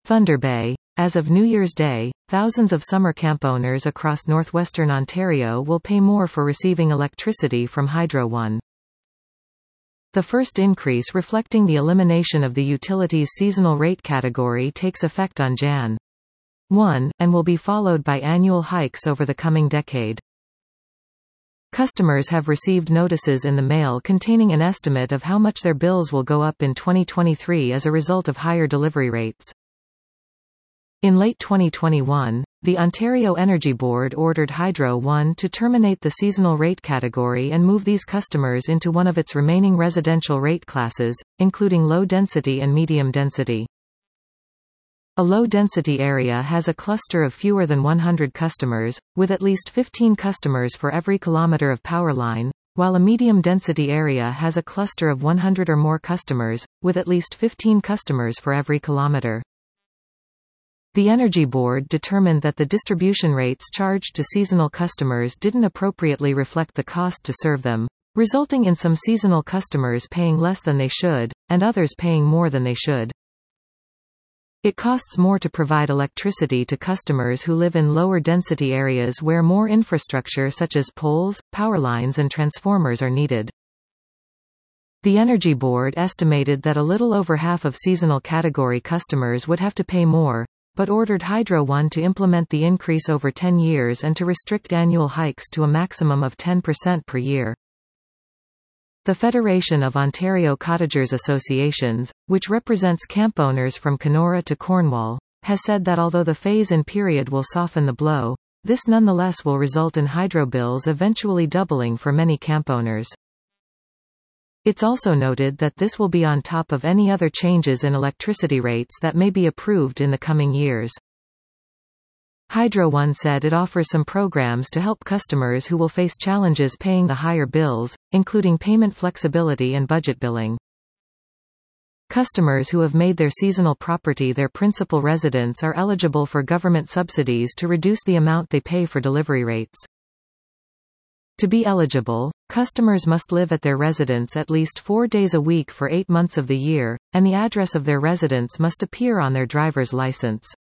Thunder Bay. As of New Year's Day, thousands of summer camp owners across northwestern Ontario will pay more for receiving electricity from Hydro One. The first increase reflecting the elimination of the utility's seasonal rate category takes effect on Jan. 1, and will be followed by annual hikes over the coming decade. Customers have received notices in the mail containing an estimate of how much their bills will go up in 2023 as a result of higher delivery rates. In late 2021, the Ontario Energy Board ordered Hydro One to terminate the seasonal rate category and move these customers into one of its remaining residential rate classes, including low-density and medium-density. A low-density area has a cluster of fewer than 100 customers, with at least 15 customers for every kilometre of power line, while a medium-density area has a cluster of 100 or more customers, with at least 15 customers for every kilometre. The Energy Board determined that the distribution rates charged to seasonal customers didn't appropriately reflect the cost to serve them, resulting in some seasonal customers paying less than they should, and others paying more than they should. It costs more to provide electricity to customers who live in lower density areas where more infrastructure such as poles, power lines and transformers are needed. The Energy Board estimated that a little over half of seasonal category customers would have to pay more, but ordered Hydro One to implement the increase over 10 years and to restrict annual hikes to a maximum of 10% per year. The Federation of Ontario Cottagers Associations, which represents camp owners from Kenora to Cornwall, has said that although the phase-in period will soften the blow, this nonetheless will result in hydro bills eventually doubling for many camp owners. It's also noted that this will be on top of any other changes in electricity rates that may be approved in the coming years. Hydro One said it offers some programs to help customers who will face challenges paying the higher bills, including payment flexibility and budget billing. Customers who have made their seasonal property their principal residence are eligible for government subsidies to reduce the amount they pay for delivery rates. To be eligible, customers must live at their residence at least 4 days a week for 8 months of the year, and the address of their residence must appear on their driver's license.